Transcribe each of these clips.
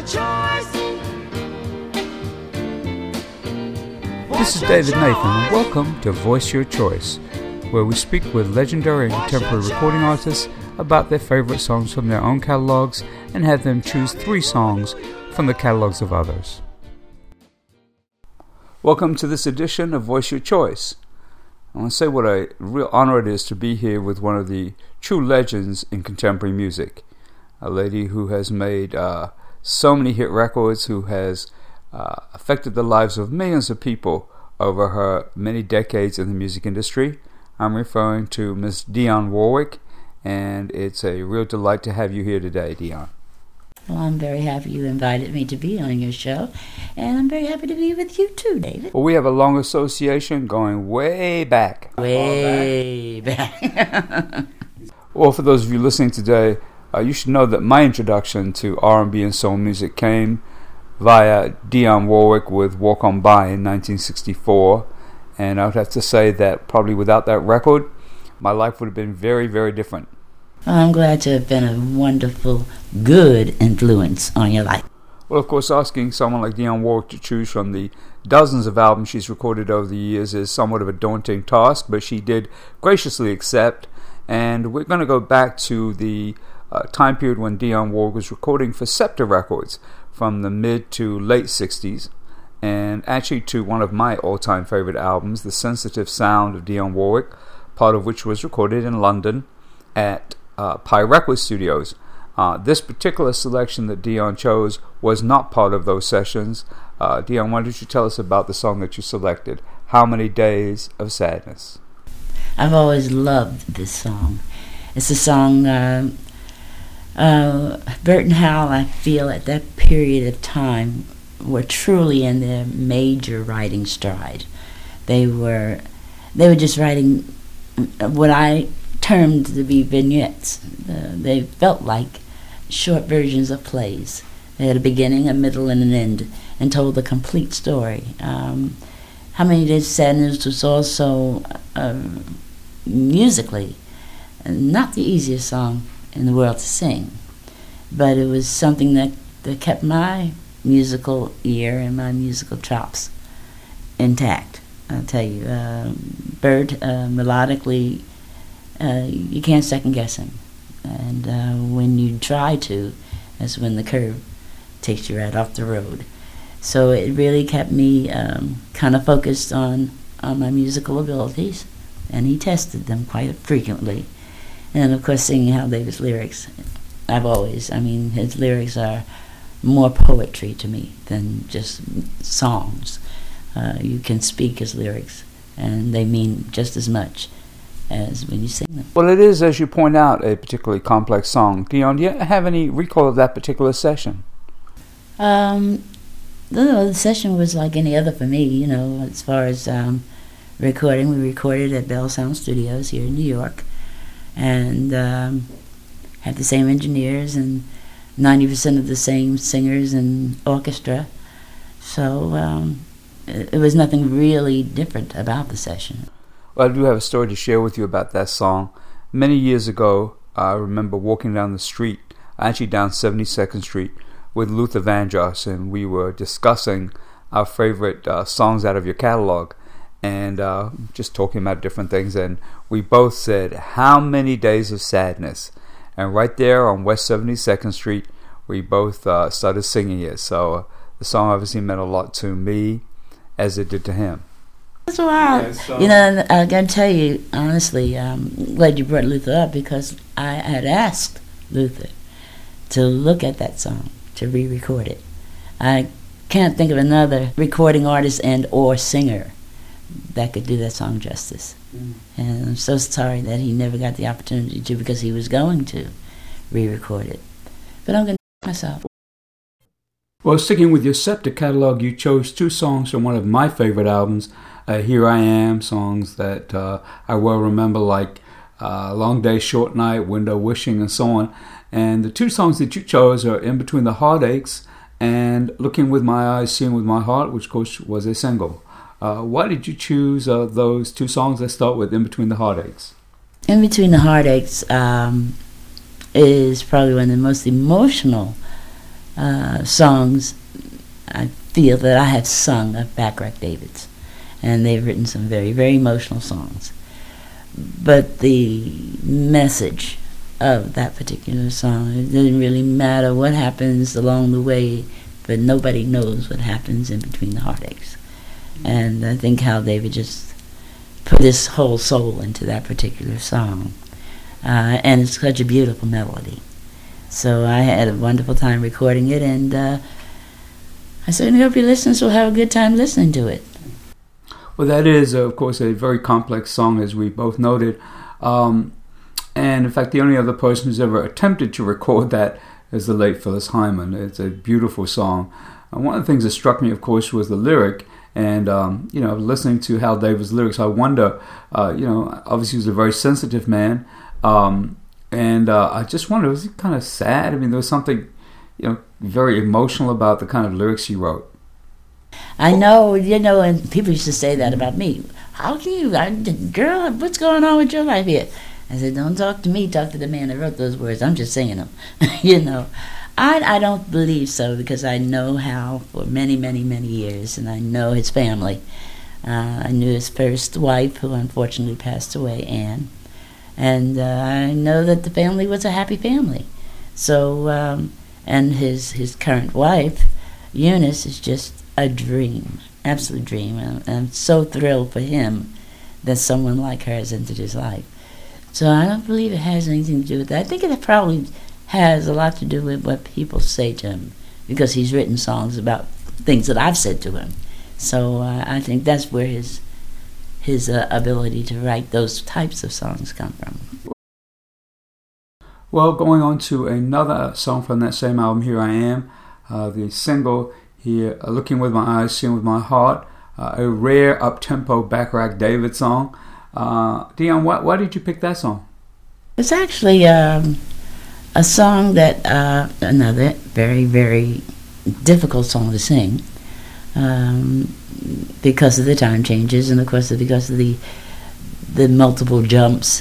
choice. This is David Nathan, and welcome to Voice Your Choice, where we speak with legendary and contemporary recording artists about their favorite songs from their own catalogs and have them choose 3 songs from the catalogs of others. Welcome to this edition of Voice Your Choice. I want to say what a real honor it is to be here with one of the true legends in contemporary music, a lady who has made so many hit records, who has affected the lives of millions of people over her many decades in the music industry. I'm referring to Miss Dionne Warwick, and it's a real delight to have you here today, Dionne. Well, I'm very happy you invited me to be on your show, and I'm very happy to be with you too, David. Well, we have a long association going way back. Way back. Well, for those of you listening today, you should know that my introduction to R&B and soul music came via Dionne Warwick with Walk On By in 1964, and I would have to say that probably without that record, my life would have been very, very different. I'm glad to have been a wonderful, good influence on your life. Well, of course, asking someone like Dionne Warwick to choose from the dozens of albums she's recorded over the years is somewhat of a daunting task, but she did graciously accept, and we're going to go back to the time period when Dionne Warwick was recording for Scepter Records from the mid to late 60s, and actually to one of my all-time favorite albums, The Sensitive Sound of Dionne Warwick, part of which was recorded in London at Pi Record Studios. This particular selection that Dionne chose was not part of those sessions. Dionne, why don't you tell us about the song that you selected, How Many Days of Sadness? I've always loved this song. It's a song Bert and Hal, I feel, at that period of time were truly in their major writing stride. They were just writing what I termed to be vignettes. They felt like short versions of plays. They had a beginning, a middle, and an end, and told the complete story. How Many Days of Sadness was also musically not the easiest song in the world to sing, but it was something that kept my musical ear and my musical chops intact. I'll tell you, Bert, melodically, you can't second guess him, and when you try to, that's when the curve takes you right off the road. So it really kept me kind of focused on my musical abilities, and he tested them quite frequently. And of course, singing Hal Davis lyrics, his lyrics are more poetry to me than just songs. You can speak his lyrics, and they mean just as much as when you sing them. Well, it is, as you point out, a particularly complex song. Dionne, do you have any recall of that particular session? The session was like any other for me, as far as recording. We recorded at Bell Sound Studios here in New York, and had the same engineers and 90% of the same singers and orchestra. So it was nothing really different about the session. Well, I do have a story to share with you about that song. Many years ago, I remember walking down the street, actually down 72nd Street, with Luther Vandross, and we were discussing our favorite songs out of your catalog, and just talking about different things, and we both said, How Many Days of Sadness? And right there on West 72nd Street, we both started singing it. So the song obviously meant a lot to me, as it did to him. That's wild. I got to tell you, honestly, I'm glad you brought Luther up, because I had asked Luther to look at that song, to re-record it. I can't think of another recording artist and or singer that could do that song justice. And I'm so sorry that he never got the opportunity to, because he was going to re-record it. But I'm going to myself. Well, sticking with your Scepter catalog, you chose 2 songs from one of my favorite albums, Here I Am, songs that I well remember, like Long Day, Short Night, Window Wishing, and so on. And the 2 songs that you chose are In Between the Heartaches and Looking With My Eyes, Seeing With My Heart, which of course was a single. Why did you choose those 2 songs? Let's start with In Between the Heartaches. In Between the Heartaches is probably one of the most emotional songs I feel that I have sung of Bacharach David's, and they've written some very, very emotional songs. But the message of that particular song, it doesn't really matter what happens along the way, but nobody knows what happens in between the heartaches. And I think Hal David just put his whole soul into that particular song. And it's such a beautiful melody. So I had a wonderful time recording it, and I certainly hope your listeners will have a good time listening to it. Well, that is, of course, a very complex song, as we both noted. And in fact, the only other person who's ever attempted to record that is the late Phyllis Hyman. It's a beautiful song. And one of the things that struck me, of course, was the lyric. And, listening to Hal David's lyrics, I wonder, obviously he was a very sensitive man. And I just wonder, was he kind of sad? I mean, there was something, very emotional about the kind of lyrics he wrote. I know, and people used to say that about me. How can you, girl, what's going on with your life here? I said, don't talk to me, talk to the man that wrote those words. I'm just saying them, I don't believe so, because I know Hal for many, many, many years, and I know his family. I knew his first wife, who unfortunately passed away, Anne. And I know that the family was a happy family. So, and his current wife, Eunice, is just a dream, absolute dream. I'm so thrilled for him that someone like her has entered his life. So I don't believe it has anything to do with that. I think it probably has a lot to do with what people say to him, because he's written songs about things that I've said to him. So I think that's where his ability to write those types of songs come from. Well, going on to another song from that same album, Here I Am, the single here, Looking With My Eyes, Seeing With My Heart, a rare up-tempo Bacharach David song. Dion, why did you pick that song? It's actually a song that, another very, very difficult song to sing, because of the time changes, and of course because of the multiple jumps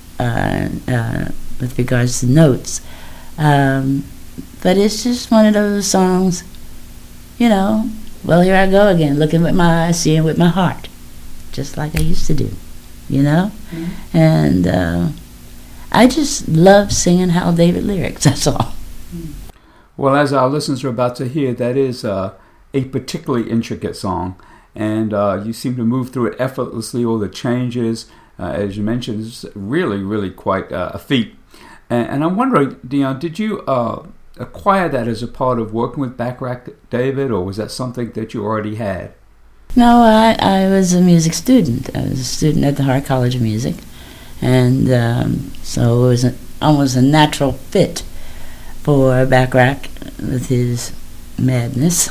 with regards to notes. But it's just one of those songs, well, here I go again, looking with my eyes, seeing with my heart, just like I used to do, Mm-hmm. And I just love singing Hal David lyrics, that's all. Well, as our listeners are about to hear, that is a particularly intricate song, and you seem to move through it effortlessly, all the changes, as you mentioned, is really, really quite a feat. And I'm wondering, Dion, did you acquire that as a part of working with Bacharach David, or was that something that you already had? No, I was a music student. I was a student at the Hart College of Music, and so it was almost a natural fit for Bacharach with his madness.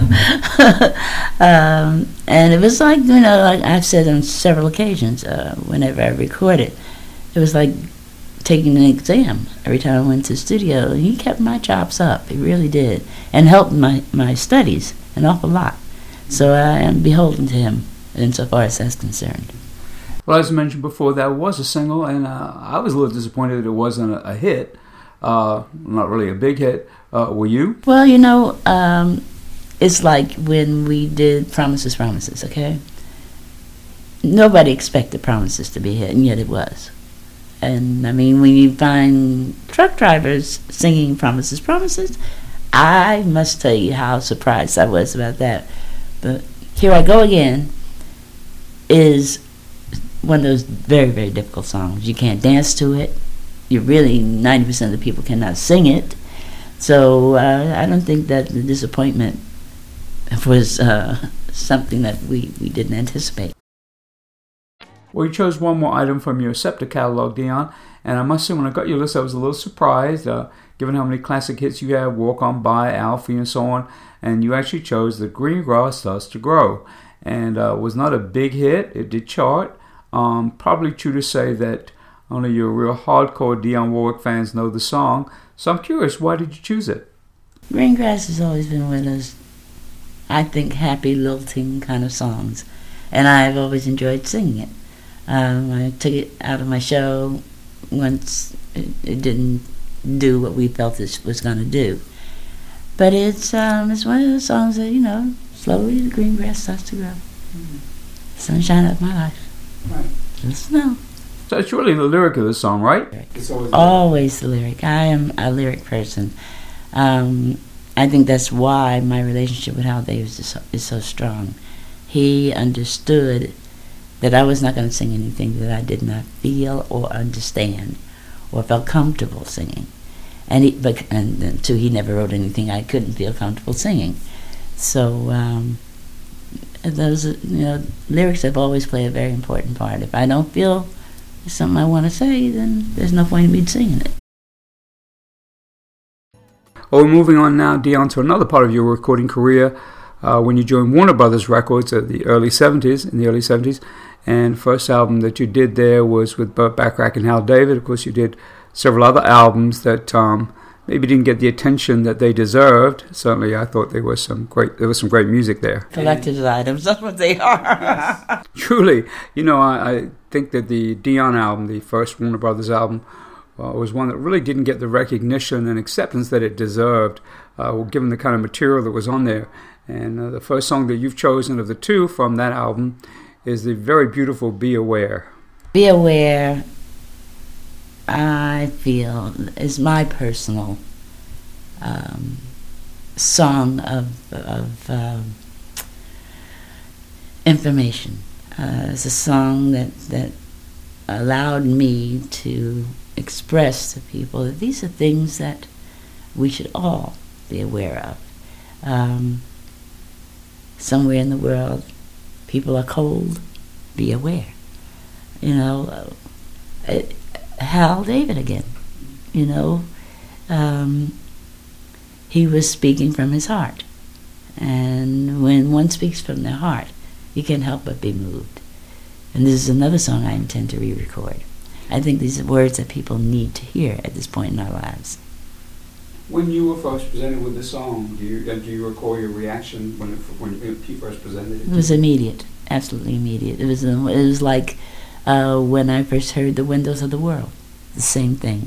And it was like, like I've said on several occasions, whenever I recorded, it was like taking an exam. Every time I went to the studio, he kept my chops up. He really did, and helped my studies an awful lot. So I am beholden to him insofar as that's concerned. Well, as I mentioned before, that was a single, and I was a little disappointed that it wasn't a hit. Not really a big hit. Were you? Well, it's like when we did Promises, Promises, okay? Nobody expected Promises to be a hit, and yet it was. And, I mean, when you find truck drivers singing Promises, Promises, I must tell you how surprised I was about that. But Here I Go Again is one of those very, very difficult songs. You can't dance to it. You really, 90% of the people cannot sing it. So I don't think that the disappointment was something that we didn't anticipate. Well, you chose one more item from your Scepter catalog, Dion, and I must say when I got your list, I was a little surprised, given how many classic hits you had, Walk On By, Alfie, and so on, and you actually chose The Green Grass Starts to Grow, and was not a big hit. It did chart. Probably true to say that only your real hardcore Dionne Warwick fans know the song, so I'm curious, why did you choose it? Green Grass has always been one of those, I think, happy, lilting kind of songs, and I've always enjoyed singing it. I took it out of my show once it didn't do what we felt it was going to do. But it's one of those songs that, slowly the green grass starts to grow. Sunshine of my life. Right. Just know. So it's really the lyric of the song, right? It's always the lyric. I am a lyric person. I think that's why my relationship with Hal Davis is so strong. He understood that I was not going to sing anything that I did not feel or understand or felt comfortable singing. And then too, he never wrote anything I couldn't feel comfortable singing. So those, lyrics have always played a very important part. If I don't feel it's something I want to say, then there's no point in me singing it. Well, we're moving on now, Dion, to another part of your recording career when you joined Warner Brothers Records in the early 70s. And first album that you did there was with Burt Bacharach and Hal David. Of course, you did several other albums that maybe didn't get the attention that they deserved. Certainly, I thought there was some great music there. Collector's items, that's what they are. Truly, I think that the Dion album, the first Warner Brothers album, was one that really didn't get the recognition and acceptance that it deserved, given the kind of material that was on there. And the first song that you've chosen of the two from that album is the very beautiful Be Aware. Be Aware, I feel, is my personal song of information. It's a song that allowed me to express to people that these are things that we should all be aware of. Somewhere in the world, people are cold. Be aware. Hal David again. He was speaking from his heart. And when one speaks from their heart, you can't help but be moved. And this is another song I intend to re-record. I think these are words that people need to hear at this point in our lives. When you were first presented with the song, do you recall your reaction when he first presented it? It was immediate, absolutely immediate. It was like when I first heard The Windows of the World, the same thing.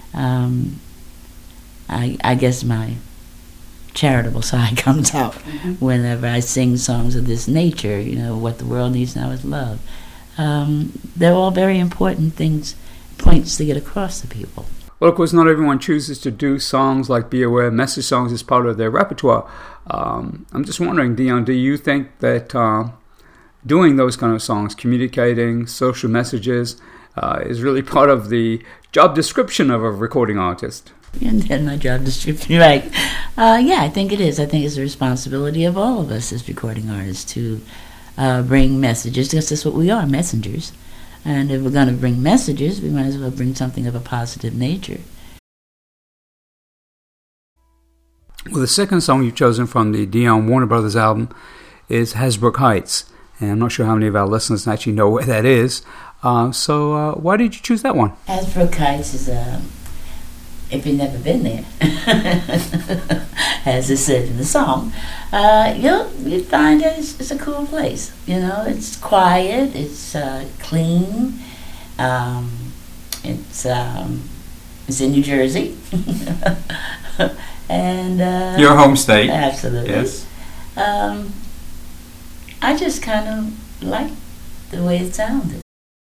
I guess my charitable side comes out whenever I sing songs of this nature. What the world needs now is love. They're all very important points to get across to people. Well, of course, not everyone chooses to do songs like Be Aware, message songs as part of their repertoire. I'm just wondering, Dion, do you think that doing those kind of songs, communicating social messages, is really part of the job description of a recording artist? And my job description, right? Yeah, I think it is. I think it's the responsibility of all of us as recording artists to bring messages, because that's what we are, messengers. And if we're going to bring messages, we might as well bring something of a positive nature. Well, the second song you've chosen from the Dion Warner Brothers album is Hasbrouck Heights. And I'm not sure how many of our listeners actually know where that is. So why did you choose that one? Hasbrouck Heights is if you've never been there, as it said in the song, you'd find that it's a cool place. It's quiet, it's clean, it's in New Jersey, and your home state. Absolutely. Yes. I just kind of liked the way it sounded.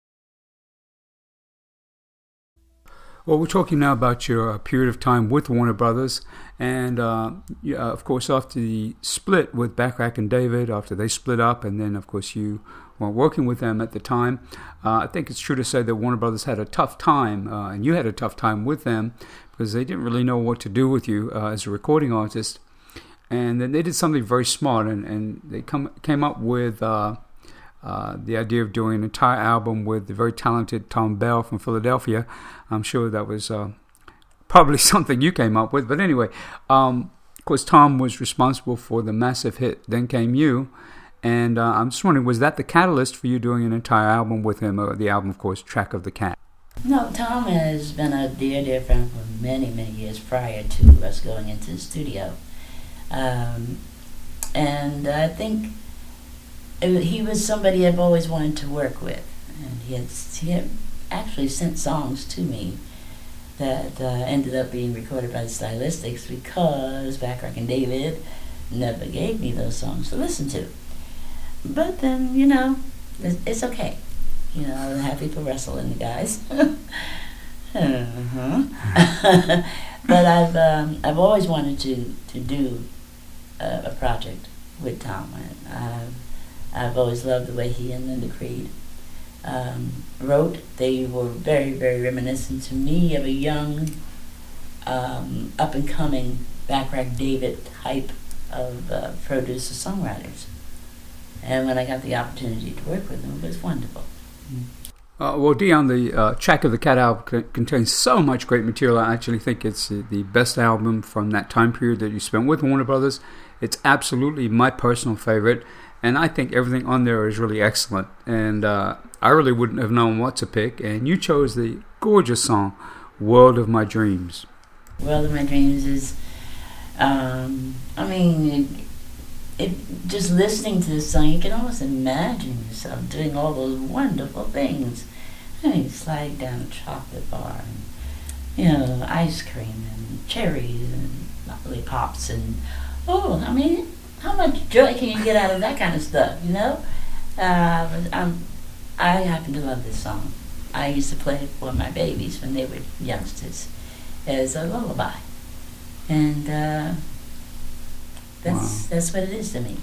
Well, we're talking now about your period of time with Warner Brothers, and of course after the split with Bacharach and David, after they split up, and then of course you weren't working with them at the time, I think it's true to say that Warner Brothers had a tough time, and you had a tough time with them, because they didn't really know what to do with you as a recording artist. And then they did something very smart, and they came up with the idea of doing an entire album with the very talented Thom Bell from Philadelphia. I'm sure that was probably something you came up with. But anyway, of course, Thom was responsible for the massive hit Then Came You. And I'm just wondering, was that the catalyst for you doing an entire album with him? The album, of course, Track of the Cat. No, Thom has been a dear, dear friend for many, many years prior to us going into the studio. And I think he was somebody I've always wanted to work with, and he had actually sent songs to me that ended up being recorded by the Stylistics because Bacharach and David never gave me those songs to listen to. But then, it's okay. I'm happy for Russell and the guys. But I've always wanted to do a project with Tom. I've always loved the way he and Linda Creed wrote. They were very, very reminiscent to me of a young, up-and-coming Bacharach David type of producer-songwriters. And when I got the opportunity to work with them, it was wonderful. Well, Dion, the Track of the Cat album contains so much great material. I actually think it's the best album from that time period that you spent with Warner Brothers. It's absolutely my personal favorite, and I think everything on there is really excellent. And I really wouldn't have known what to pick, and you chose the gorgeous song, World of My Dreams. World of My Dreams is, just listening to this song, you can almost imagine yourself doing all those wonderful things. Sliding down a chocolate bar, and, ice cream, and cherries, and lollipops, and, how much joy can you get out of that kind of stuff, I happen to love this song. I used to play it for my babies when they were youngsters as a lullaby. And that's what it is to me.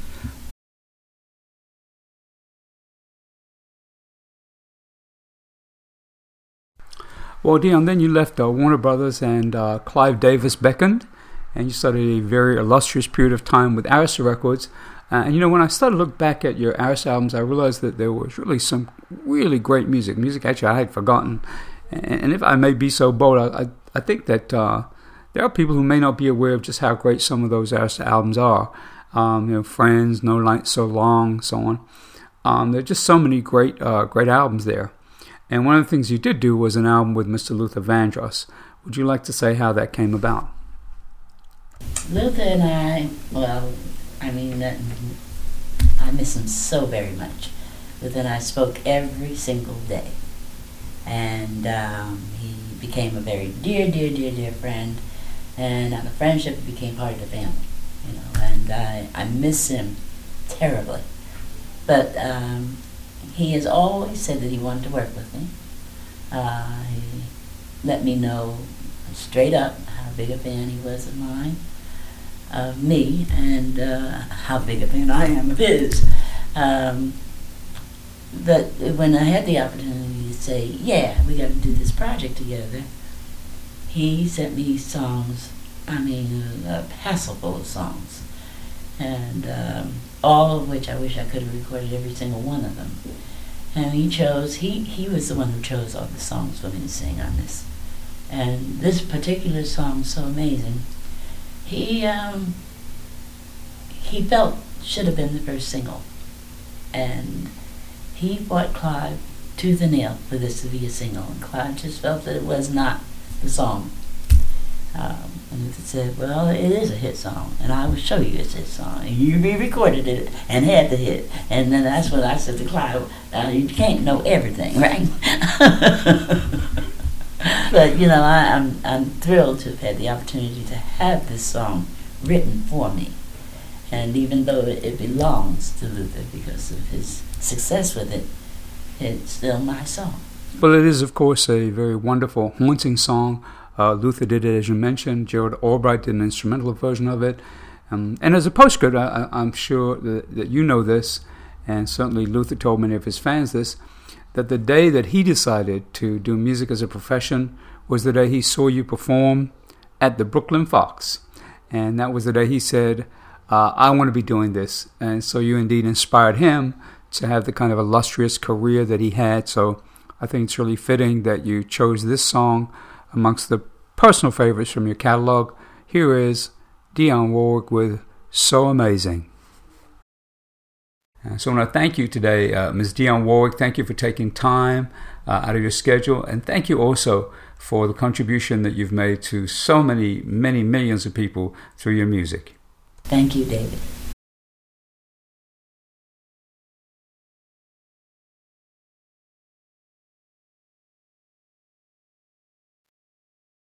Well, Dion, then you left Warner Brothers, and Clive Davis beckoned, and you started a very illustrious period of time with Arista Records. And when I started to look back at your Arista albums, I realized that there was really some really great music actually I had forgotten. And if I may be so bold, I think that there are people who may not be aware of just how great some of those Arista albums are. Friends, No Night So Long, so on. There are just so many great albums there. And one of the things you did do was an album with Mr. Luther Vandross. Would you like to say how that came about? Luther and I miss him so very much. Luther and I spoke every single day. And he became a very dear, dear, dear, dear friend. And out of friendship, he became part of the family. And I miss him terribly. But he has always said that he wanted to work with me. He let me know straight up how big a fan he was of mine, of me, and how big a fan I am of his. But when I had the opportunity to say, yeah, we got to do this project together, he sent me songs, a passel full of songs, and all of which I wish I could have recorded every single one of them. And he was the one who chose all the songs for me to sing on this. And this particular song is so amazing. He felt should have been the first single. And he fought Clive tooth and nail for this to be a single. And Clive just felt that it was not the song. And he said, well, it is a hit song, and I will show you it's a hit song. And you re-recorded it and had the hit. And then that's when I said to Clive, you can't know everything, right? But, I'm thrilled to have had the opportunity to have this song written for me. And even though it belongs to Luther because of his success with it, it's still my song. Well, it is, of course, a very wonderful, haunting song. Luther did it, as you mentioned. Gerald Albright did an instrumental version of it. And as a postscript, I'm sure that you know this, and certainly Luther told many of his fans this, that the day that he decided to do music as a profession was the day he saw you perform at the Brooklyn Fox. And that was the day he said, I want to be doing this. And so you indeed inspired him to have the kind of illustrious career that he had. So I think it's really fitting that you chose this song amongst the personal favorites from your catalog. Here is Dionne Warwick with So Amazing. So I want to thank you today, Ms. Dionne Warwick. Thank you for taking time out of your schedule, and thank you also for the contribution that you've made to so many millions of people through your music. Thank you, David.